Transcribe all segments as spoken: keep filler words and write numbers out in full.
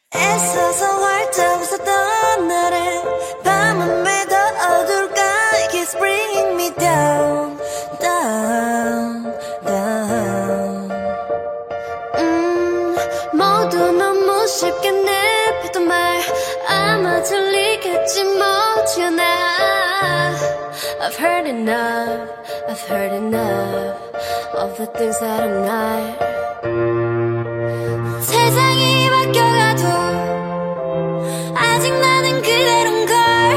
애써서 활짝 웃었던 날에 밤은 왜 더 어두울까. It keeps bringing me down, down, down. 음, 모두 너무 쉽게 내뱉던 말 아마 들리겠지 못지않아. I've heard enough, I've heard enough of the things that I'm not. 세상이 바뀌어가도 아직 나는 그대로인걸.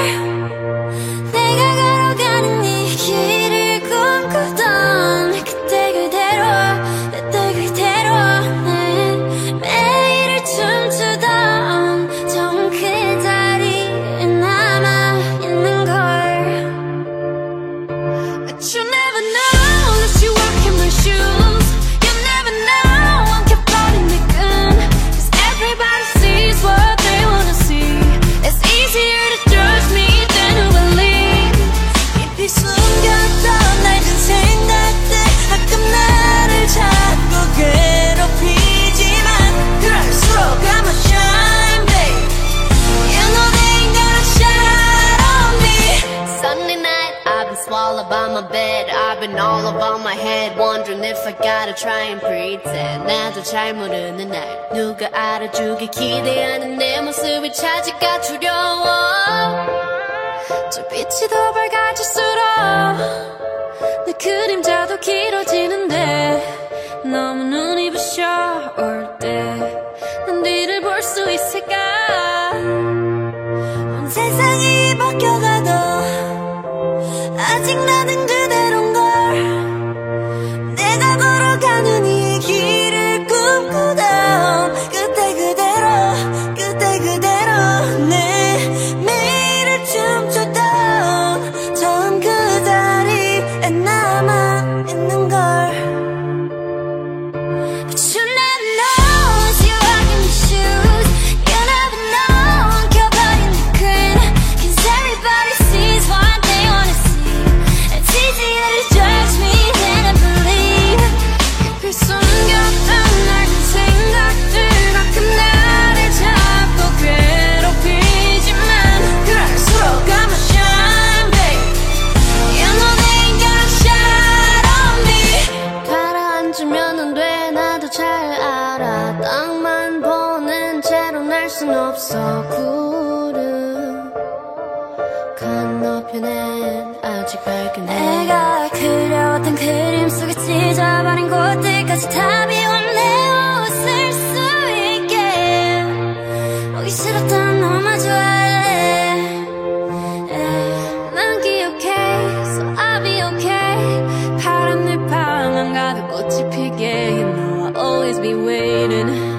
내가 걸어가는 이 길을 꿈꾸던 그때 그대로, 그때 그대로 내 매일을 춤추던 좋은 그 자리에 남아있는걸. But you never know that you walk in my shoes. You never know I'm kept running the gun. Cause everybody sees what they wanna see. It's easier to judge me than to believe. 깊이 숨겼던 낡은 생각들 가끔 나를 자꾸 괴롭히지만 그럴수록 I'ma shine, babe. You know they ain't gonna shine on me. Sunday night, I've been swallowed by my bed. I've been all about my head, wondering if I gotta try and pretend. 나도 잘 모르는 날 누가 알아주길 기대하는 내 모습이 차지가 두려워. 저 빛이 더 밝아질수록 내 그림자도 길어지는데 너무 눈이 부셔 올 때 난 뒤를 볼 수 있을까. 세상이 바뀌어가도 아직 나는 그대로인걸. 내가 걸어가는 이 길을 꿈꾸던 그때 그대로, 그때 그대로 내 매일을 춤추던 처음 그 자리에 남아있는걸. But you never know as you walk in your shoes. You never know I'm covered in the green. Cause everybody sees what they wanna see. It's easier to judge me than to believe. 깊이 숨겼던 낡은 생각들 가끔 나를 자꾸 괴롭히지만 그럴수록 I'ma shine, babe. You know they ain't gonna shine on me. 가라앉으면 안 돼, 나도 잘 알아. 땅만 보는 채로 날 순 없어. 구름 건너편엔 아직 밝은 해. 내가 그려왔던 그림 속에 찢어버린 곳들까지 다 비워 내 옷을 수 있게. 보기 싫었던 너만 좋아해. 난 기억해, so I'll be okay. 파란 늘 방안 가득 꽃이 피게. You know I'll always be waiting.